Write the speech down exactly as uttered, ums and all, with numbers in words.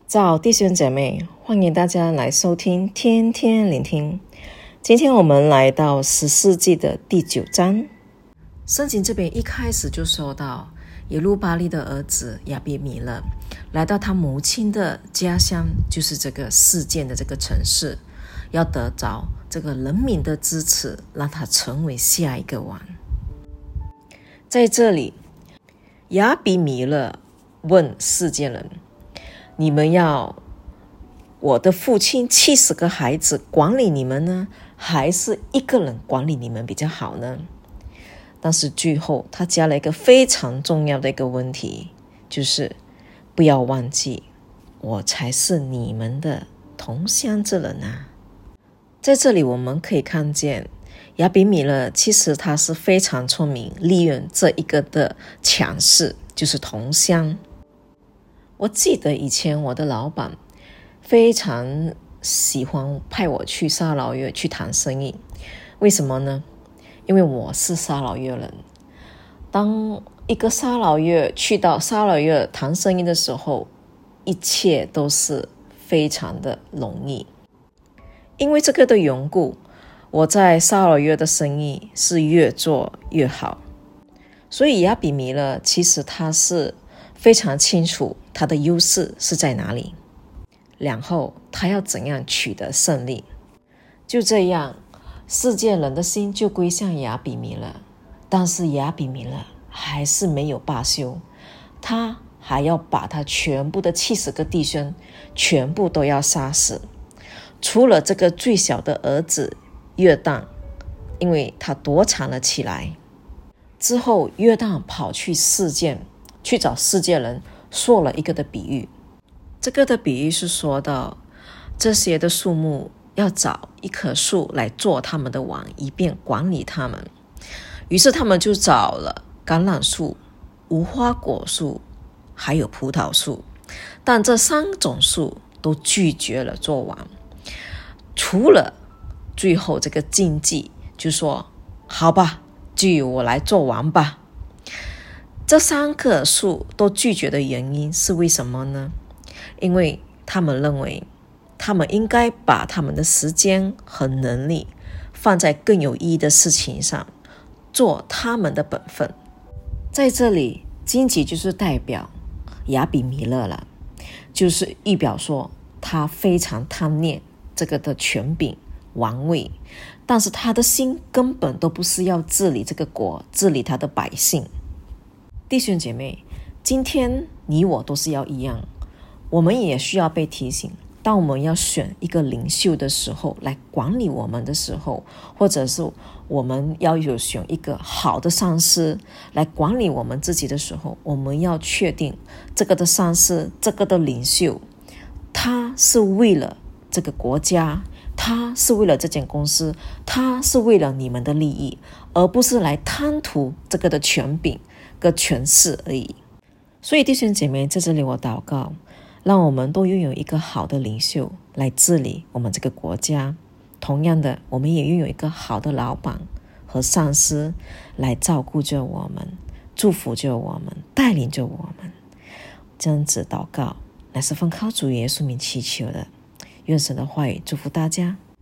早弟兄姐妹，欢迎大家来收听天天聆听。今天我们来到十世纪的第九章。圣经这边一开始就说到耶路巴力的儿子亚比米勒来到他母亲的家乡，就是这个事件的这个城市，要得着这个人民的支持，让他成为下一个王。在这里，亚比米勒问世件人，你们要我的父亲七十个孩子管理你们呢，还是一个人管理你们比较好呢？但是最后他加了一个非常重要的一个问题，就是不要忘记我才是你们的同乡之人啊。在这里我们可以看见亚比米勒其实他是非常聪明，利用这一个的强势，就是同乡。我记得以前我的老板非常喜欢派我去沙劳越去谈生意，为什么呢？因为我是沙劳越人。当一个沙劳越去到沙劳越谈生意的时候，一切都是非常的容易。因为这个的缘故，我在沙劳越的生意是越做越好。所以亚比米勒其实他是非常清楚他的优势是在哪里，然后他要怎样取得胜利。就这样，世界人的心就归向亚比米勒，但是亚比米勒还是没有罢休，他还要把他全部的七十个弟兄全部都要杀死，除了这个最小的儿子约旦，因为他躲藏了起来。之后约旦跑去世界去找世界人说了一个的比喻，这个的比喻是说到这些的树木要找一棵树来做他们的王，以便管理他们。于是他们就找了橄榄树、无花果树还有葡萄树，但这三种树都拒绝了做王，除了最后这个禁忌，就说好吧，就由我来做王吧。这三棵树都拒绝的原因是为什么呢？因为他们认为他们应该把他们的时间和能力放在更有意义的事情上，做他们的本分。在这里，荆棘就是代表亚比米勒了，就是预表说他非常贪恋这个的权柄王位，但是他的心根本都不是要治理这个国，治理他的百姓。弟兄姐妹，今天你我都是要一样，我们也需要被提醒，当我们要选一个领袖的时候，来管理我们的时候，或者是我们要有选一个好的上司来管理我们自己的时候，我们要确定这个的上司，这个的领袖，他是为了这个国家，他是为了这间公司，他是为了你们的利益，而不是来贪图这个的权柄跟权势而已。所以弟兄姐妹，在这里我祷告，让我们都拥有一个好的领袖来治理我们这个国家。同样的，我们也拥有一个好的老板和上司来照顾着我们，祝福着我们，带领着我们。这样子祷告乃是奉靠主耶稣名祈求的，愿神的话语祝福大家。